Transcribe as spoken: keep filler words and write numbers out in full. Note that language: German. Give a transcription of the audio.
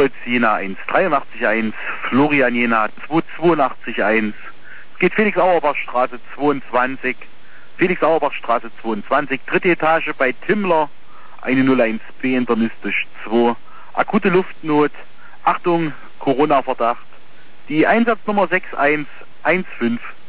Südkreuz Jena eins dreiundachtzig eins, Florian Jena zwei zweiundachtzig eins. Es geht Felix Auerbach Straße zweiundzwanzig, Felix Auerbach Straße zweiundzwanzig, dritte Etage bei Timmler, eine null eins B internistisch zwei, akute Luftnot, Achtung, Corona-Verdacht. Die Einsatznummer sechs eins eins fünf